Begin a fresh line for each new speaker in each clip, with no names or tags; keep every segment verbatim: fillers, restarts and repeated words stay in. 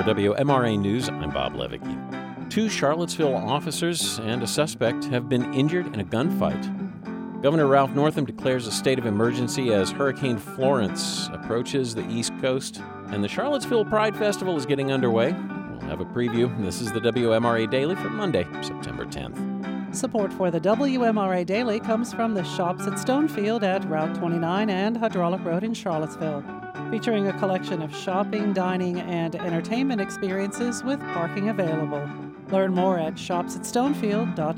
W M R A News, I'm Bob Levicki. Two Charlottesville officers and a suspect have been injured in a gunfight. Governor Ralph Northam declares a state of emergency as Hurricane Florence approaches the East Coast, and the Charlottesville Pride Festival is getting underway. We'll have a preview. This is the W M R A Daily for Monday, September tenth.
Support for the W M R A Daily comes from the Shops at Stonefield at Route twenty-nine and Hydraulic Road in Charlottesville, featuring a collection of shopping, dining, and entertainment experiences with parking available. Learn more at shops at stonefield dot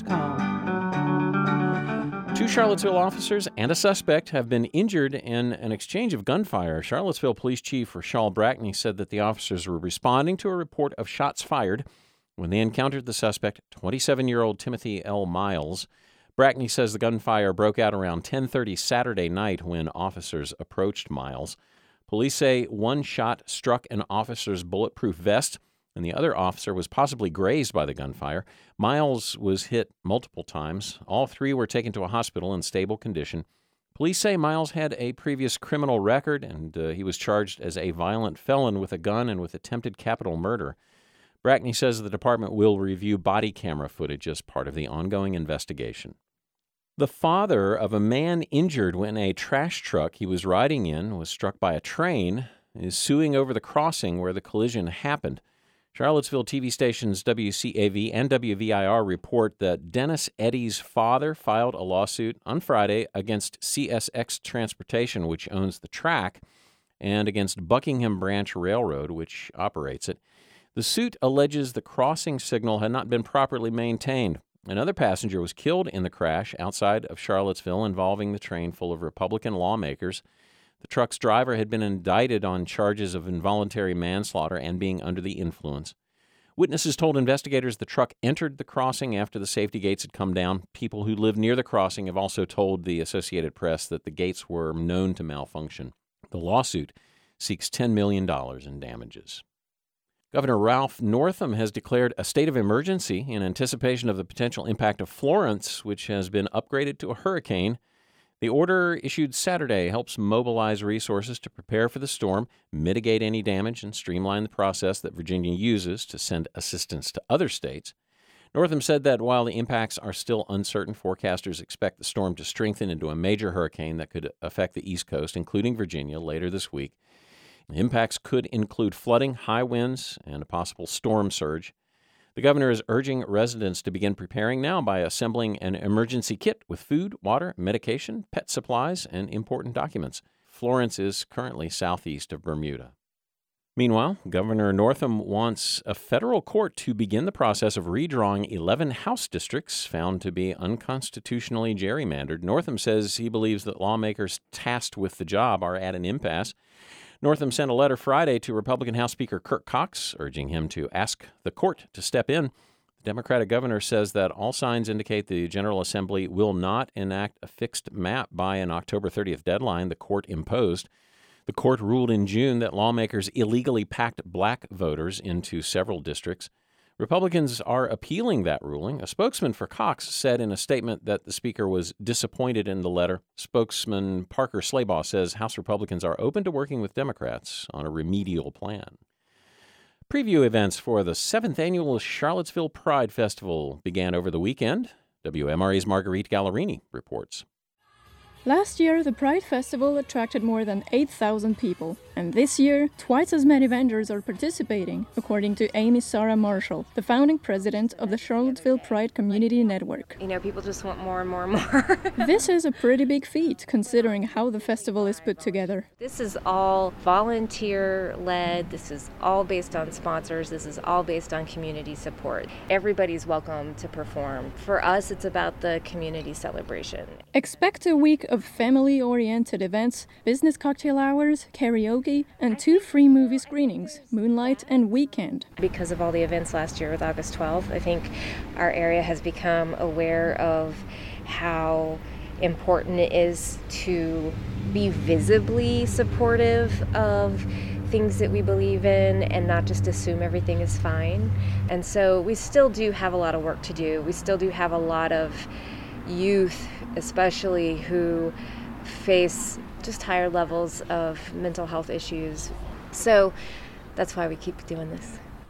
com.
Two Charlottesville officers and a suspect have been injured in an exchange of gunfire. Charlottesville Police Chief Rashal Brackney said that the officers were responding to a report of shots fired when they encountered the suspect, twenty-seven-year-old Timothy L. Miles. Brackney says the gunfire broke out around ten thirty Saturday night when officers approached Miles. Police say one shot struck an officer's bulletproof vest, and the other officer was possibly grazed by the gunfire. Miles was hit multiple times. All three were taken to a hospital in stable condition. Police say Miles had a previous criminal record, and uh, he was charged as a violent felon with a gun and with attempted capital murder. Brackney says the department will review body camera footage as part of the ongoing investigation. The father of a man injured when a trash truck he was riding in was struck by a train is suing over the crossing where the collision happened. Charlottesville T V stations W C A V and W V I R report that Dennis Eddy's father filed a lawsuit on Friday against C S X Transportation, which owns the track, and against Buckingham Branch Railroad, which operates it. The suit alleges the crossing signal had not been properly maintained. Another passenger was killed in the crash outside of Charlottesville involving the train full of Republican lawmakers. The truck's driver had been indicted on charges of involuntary manslaughter and being under the influence. Witnesses told investigators the truck entered the crossing after the safety gates had come down. People who live near the crossing have also told the Associated Press that the gates were known to malfunction. The lawsuit seeks ten million dollars in damages. Governor Ralph Northam has declared a state of emergency in anticipation of the potential impact of Florence, which has been upgraded to a hurricane. The order issued Saturday helps mobilize resources to prepare for the storm, mitigate any damage, and streamline the process that Virginia uses to send assistance to other states. Northam said that while the impacts are still uncertain, forecasters expect the storm to strengthen into a major hurricane that could affect the East Coast, including Virginia, later this week. The impacts could include flooding, high winds, and a possible storm surge. The governor is urging residents to begin preparing now by assembling an emergency kit with food, water, medication, pet supplies, and important documents. Florence is currently southeast of Bermuda. Meanwhile, Governor Northam wants a federal court to begin the process of redrawing eleven House districts found to be unconstitutionally gerrymandered. Northam says he believes that lawmakers tasked with the job are at an impasse. Northam sent a letter Friday to Republican House Speaker Kirk Cox, urging him to ask the court to step in. The Democratic governor says that all signs indicate the General Assembly will not enact a fixed map by an October thirtieth deadline the court imposed. The court ruled in June that lawmakers illegally packed black voters into several districts. Republicans are appealing that ruling. A spokesman for Cox said in a statement that the speaker was disappointed in the letter. Spokesman Parker Slaybaugh says House Republicans are open to working with Democrats on a remedial plan. Preview events for the seventh Annual Charlottesville Pride Festival began over the weekend. W M R A's Marguerite Gallerini reports.
Last year, the Pride Festival attracted more than eight thousand people, and this year, twice as many vendors are participating, according to Amy Sarah Marshall, the founding president of the Charlottesville Pride Community Network.
You know, people just want more and more and more.
This is a pretty big feat, considering how the festival is put together.
This is all volunteer-led. This is all based on sponsors. This is all based on community support. Everybody's welcome to perform. For us, it's about the community celebration.
Expect a week of family-oriented events, business cocktail hours, karaoke, and two free movie screenings, Moonlight and Weekend.
Because of all the events last year with August twelfth, I think our area has become aware of how important it is to be visibly supportive of things that we believe in and not just assume everything is fine. And so we still do have a lot of work to do. We still do have a lot of youth, especially, who face just higher levels of mental health issues. So that's why we keep doing this.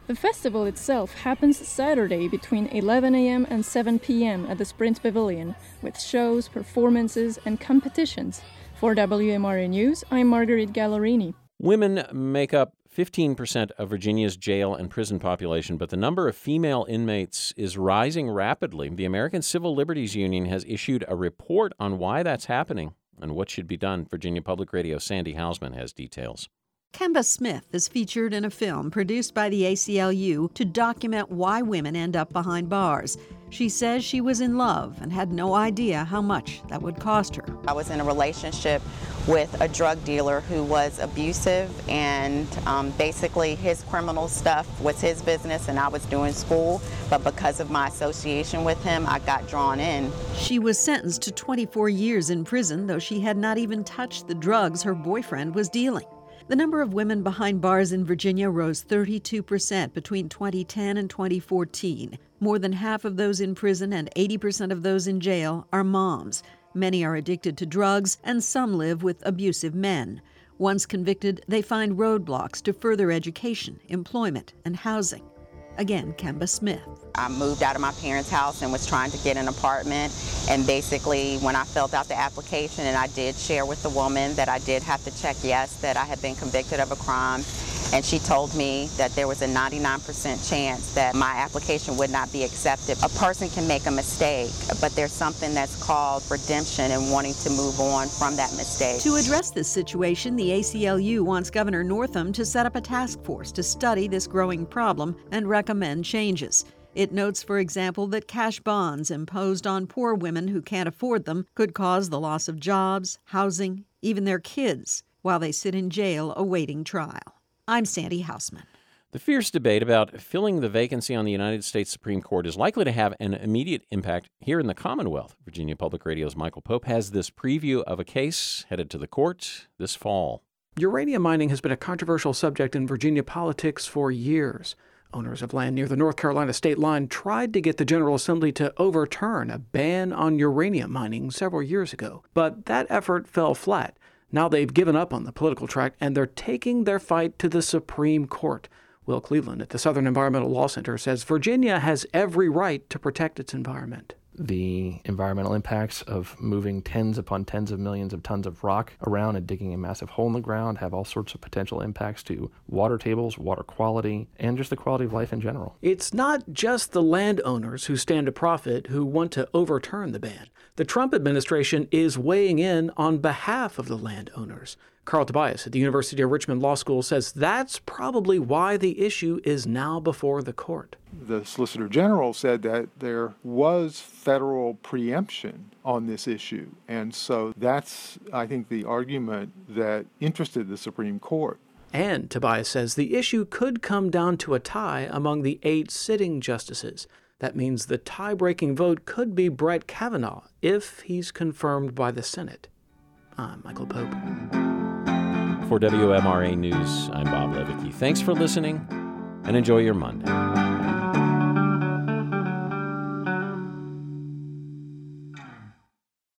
The festival itself happens Saturday between eleven a.m. and seven p.m. at the Sprint Pavilion, with shows, performances, and competitions. For W M R A News, I'm Marguerite Gallerini.
Women make up fifteen percent of Virginia's jail and prison population, but the number of female inmates is rising rapidly. The American Civil Liberties Union has issued a report on why that's happening and what should be done. Virginia Public Radio's Sandy Hausman has details.
Kemba Smith is featured in a film produced by the A C L U to document why women end up behind bars. She says she was in love and had no idea how much that would cost her.
I was in a relationship with a drug dealer who was abusive, and um, basically his criminal stuff was his business and I was doing school, but because of my association with him, I got drawn in.
She was sentenced to twenty-four years in prison, though she had not even touched the drugs her boyfriend was dealing. The number of women behind bars in Virginia rose thirty-two percent between twenty ten and twenty fourteen. More than half of those in prison and eighty percent of those in jail are moms. Many are addicted to drugs, and some live with abusive men. Once convicted, they find roadblocks to further education, employment, and housing. Again, Kemba Smith.
I moved out of my parents' house and was trying to get an apartment, and basically when I filled out the application, and I did share with the woman that I did have to check yes, that I had been convicted of a crime, and she told me that there was a ninety-nine percent chance that my application would not be accepted. A person can make a mistake, but there's something that's called redemption and wanting to move on from that mistake.
To address this situation, the A C L U wants Governor Northam to set up a task force to study this growing problem and recommend changes. It notes, for example, that cash bonds imposed on poor women who can't afford them could cause the loss of jobs, housing, even their kids, while they sit in jail awaiting trial. I'm Sandy Hausman.
The fierce debate about filling the vacancy on the United States Supreme Court is likely to have an immediate impact here in the Commonwealth. Virginia Public Radio's Michael Pope has this preview of a case headed to the court this fall.
Uranium mining has been a controversial subject in Virginia politics for years. Owners of land near the North Carolina state line tried to get the General Assembly to overturn a ban on uranium mining several years ago, but that effort fell flat. Now they've given up on the political track, and they're taking their fight to the Supreme Court. Will Cleveland at the Southern Environmental Law Center says Virginia has every right to protect its environment.
The environmental impacts of moving tens upon tens of millions of tons of rock around and digging a massive hole in the ground have all sorts of potential impacts to water tables, water quality, and just the quality of life in general.
It's not just the landowners who stand to profit who want to overturn the ban. The Trump administration is weighing in on behalf of the landowners. Carl Tobias at the University of Richmond Law School says that's probably why the issue is now before the court.
The Solicitor General said that there was federal preemption on this issue. And so that's, I think, the argument that interested the Supreme Court.
And Tobias says the issue could come down to a tie among the eight sitting justices. That means the tie-breaking vote could be Brett Kavanaugh if he's confirmed by the Senate. I'm Michael Pope.
For W M R A News, I'm Bob Levicki. Thanks for listening, and enjoy your Monday.